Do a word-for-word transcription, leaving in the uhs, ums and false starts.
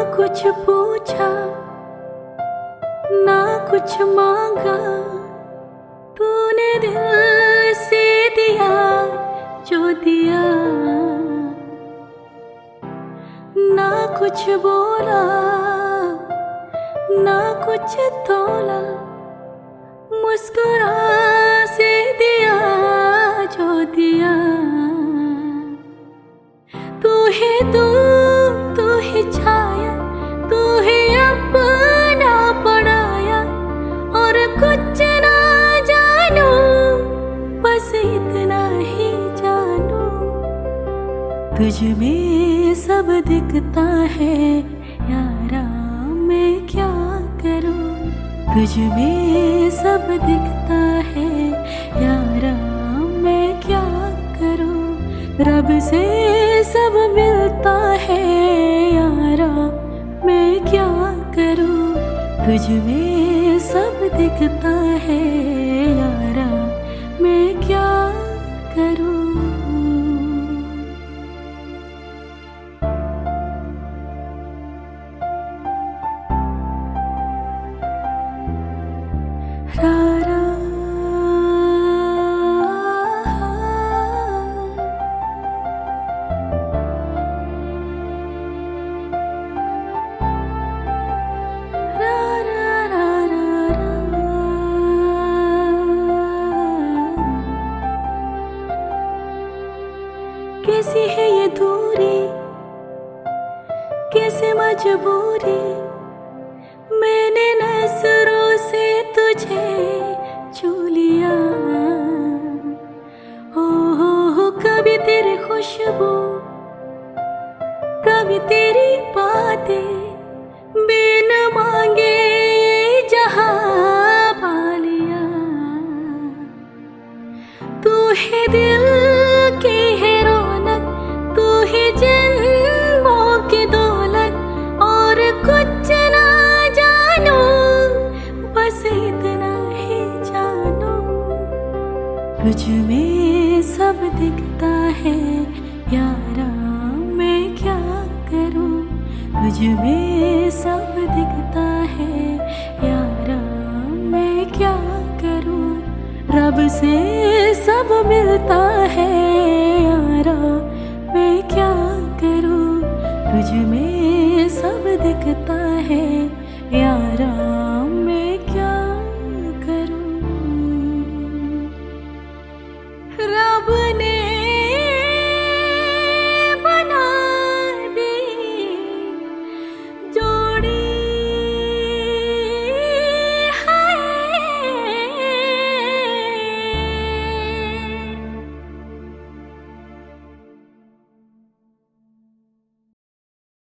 कुछ पूछा ना कुछ मांगा, तूने दिल से दिया जो दिया। ना कुछ बोला ना कुछ तोला, मुस्कुरा से दिया जो दिया। तू ही तू तू ही छाया, तू ही अपना पढ़ाया, और कुछ ना जानू बस इतना ही जानू। तुझ में सब दिखता है यारा, मैं क्या करूं। तुझ में सब दिखता है यारा, मैं क्या करूं। रब से सब मिलता है यारा, मैं क्या करूं। तुझ में सब दिखता है यारा, मैं क्या करूं। रा कैसी है ये दूरी, कैसे मजबूरी, मैंने नजरों से तुझे छू लिया। हो हो हो कभी तेरी खुशबू, कभी तेरी बातें, बिन मांगे जहां पा लिया। तू है दिल की है रौनक, तू ही जन्मों की दौलत, और कुछ ना जानू बस इतना ही जानू। तुझ में सब दिखता है यारा, मैं क्या करूं। तुझ में सब दिखता है यारा, मैं क्या करूं। रब से सब मिलता है यारा, मैं क्या करूं। तुझ में सब दिखता है यारा।